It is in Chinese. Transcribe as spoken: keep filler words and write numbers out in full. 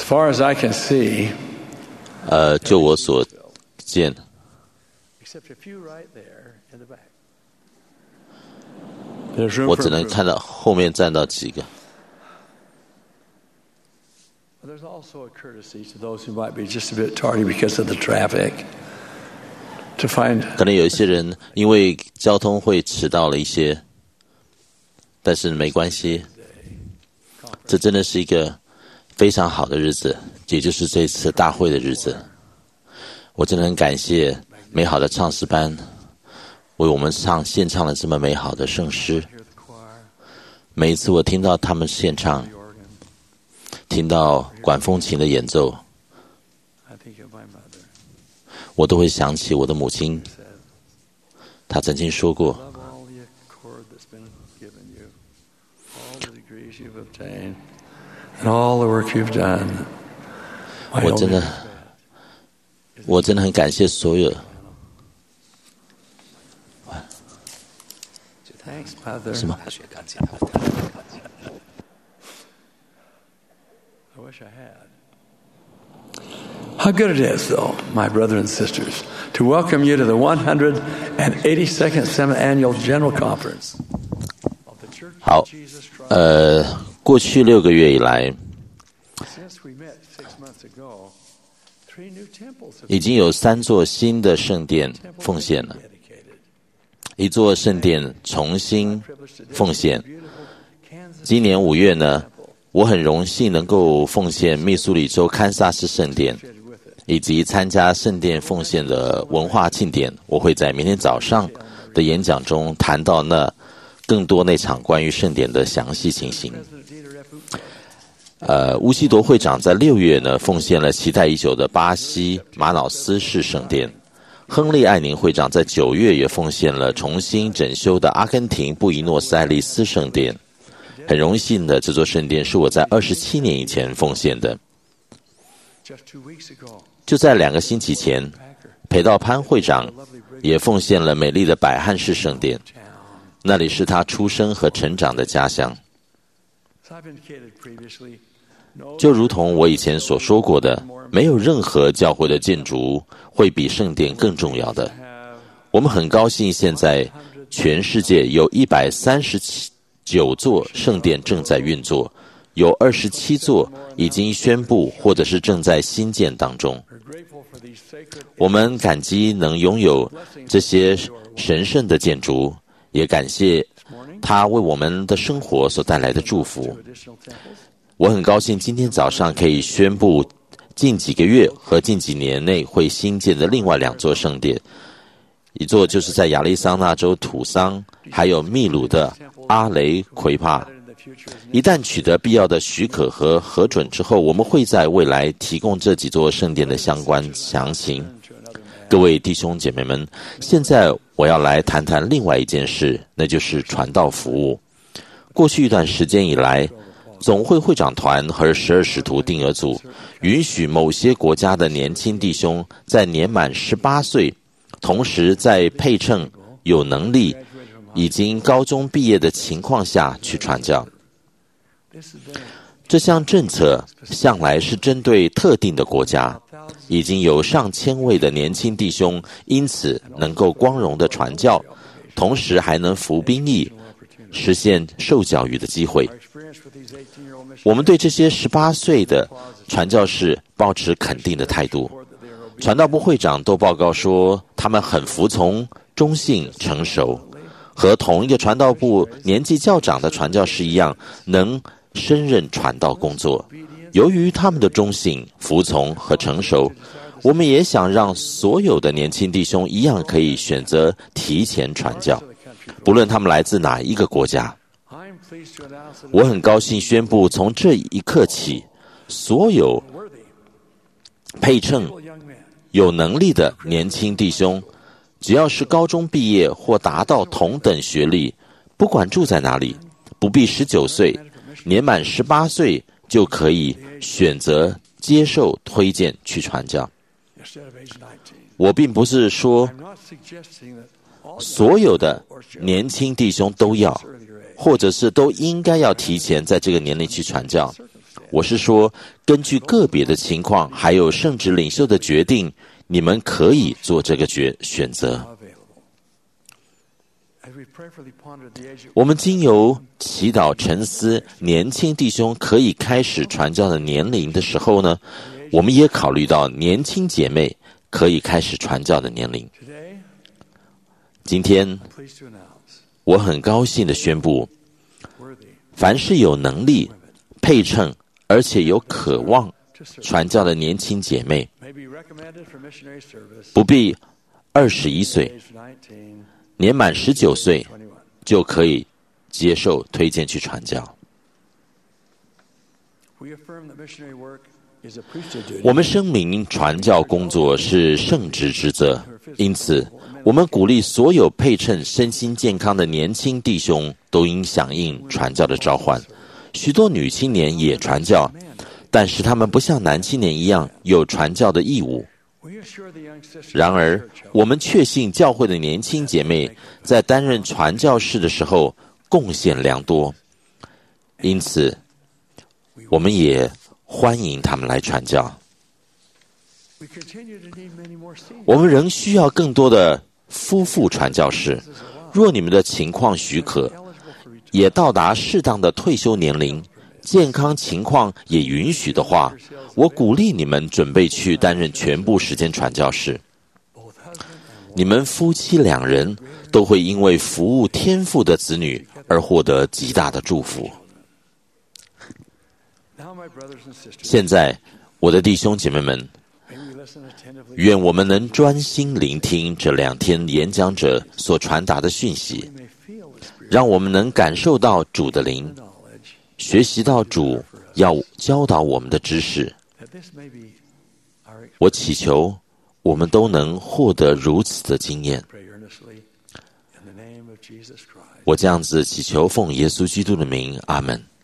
far as I can see, 呃，就我所见， except a few right there in the back. There's room 我 for 只能 improvement. 看到后面站到几个。 But there's also a courtesy to those who might be just a bit tardy because of the traffic to find 可能有一些人因为交通会迟到了一些，但是没关系，这真的是一个非常好的日子，也就是这次大会的日子。我真的很感谢美好的唱诗班为我们唱献唱了这么美好的圣诗。 hear the choir, 每一次我听到他们献唱， the organ. 听到管风琴的演奏， I think of my mother. 我都会想起我的母亲。 Said, 她曾经说过， love all the accord that's been given you, all the degrees you've obtained, and all the work you've done. My 我真 only 的， regret is 我真的很感谢所有。 Thanks, Mother. 什么？ I wish I had. How good it is, though, my brothers and sisters, to welcome you to the one hundred eighty-second Seventh Annual General Conference of the Church 好 of Jesus Christ. 呃，过去六个月以来， Since we met six months ago, three new temples have 已经有三座新的圣殿奉献了。 dedicated. 一座圣殿重新 Privileged to 奉献。 beautiful Kansas 今年五月呢，我很荣幸能够奉献密苏里州堪萨斯圣殿， with it. 以及参加圣殿奉献的文化庆典。我会在明天早上的演讲中谈到那更多那场关于圣典的详细情形。 President Dieter F. Uchtdorf 呃，乌西铎会长在六月呢奉献了期待已久的巴西马瑙斯市圣殿。 亨利·艾宁会长在九月也奉献了重新整修的阿根廷布宜诺斯艾利斯圣殿。很荣幸的，这座圣殿是我在二十七年以前奉献的。 just two weeks ago, 就在两个星期前，裴道潘会长也奉献了美丽的百汉市圣殿， town. 那里是他出生和成长的家乡。 As I've indicated previously, no 就如同我以前所说过的，没有任何教会的建筑会比圣殿更重要的。 have 我们很高兴，现在全世界有一百三十九座圣殿正在运作，有二十七座已经宣布或者是正在新建当中。 we're grateful for these sacred 我们感激能拥有这些神圣的建筑，也感谢 morning. 它为我们的生活所带来的祝福。 Two additional temples. 我很高兴今天早上可以宣布，近几个月和近几年内会新建的另外两座圣殿，一座就是在亚利桑那州土桑，还有秘鲁的阿雷奎帕。 In the future is 一旦取得必要的许可和核准之后，我们会在未来提供这几座圣殿的相关详情。 to another man. 各位弟兄姐妹们，现在我要来谈谈另外一件事，那就是传道服务。过去一段时间以来，总会会长团和十二使徒定额组允许某些国家的年轻弟兄在年满十八岁，同时在配称、有能力、已经高中毕业的情况下去传教。 This has been 这项政策向来是针对特定的国家，已经有上千位的年轻弟兄因此能够光荣的传教，同时还能服兵役，实现受教育的机会。 our experience with these eighteen-year-old missionaries. 我们对这些十八岁的传教士抱持肯定的态度。 That they are obedient. 传道部会长都报告说，他们很服从、忠信、成熟，和同一个传道部年纪较长的传教士一样，能胜任传道工作。由于他们的忠信、服从和成熟，我们也想让所有的年轻弟兄一样可以选择提前传教，不论他们来自哪一个国家。 I am pleased to announce that 我很高兴宣布，从这一刻起，所有 worthy 配称 young men 有能力的年轻弟兄，只要是高中毕业或达到同等学历，不管住在哪里，不必十九岁，年满十八岁就可以选择接受推荐去传教。 instead of age nineteen. 我并不是说 I'm not suggesting that all 所有的年轻弟兄都要， earlier age. 或者是都应该要提前在这个年龄去传教。 我是说，根据个别的情况，还有圣职领袖的决定，你们可以做这个决选择。我们经由祈祷沉思年轻弟兄可以开始传教的年龄的时候呢，我们也考虑到年轻姐妹可以开始传教的年龄。今天，我很高兴地宣布，凡是有能力、配称而且有渴望传教的年轻姐妹，不必二十一岁，年满十九岁就可以接受推荐去传教。我们声明传教工作是圣职职责，因此我们鼓励所有配称身心健康的年轻弟兄都应响应传教的召唤。许多女青年也传教，但是他们不像男青年一样有传教的义务。然而，我们确信教会的年轻姐妹在担任传教士的时候贡献良多，因此我们也欢迎他们来传教。我们仍需要更多的夫妇传教士，若你们的情况许可，也到达适当的退休年龄，健康情况也允许的话，我鼓励你们准备去担任全部时间传教士。你们夫妻两人都会因为服务天父的子女而获得极大的祝福。现在，我的弟兄姐妹们，愿我们能专心聆听这两天演讲者所传达的讯息，让我们能感受到主的灵，学习到主要教导我们的知识。我祈求我们都能获得如此的经验。我这样子祈求，奉耶稣基督的名，阿们。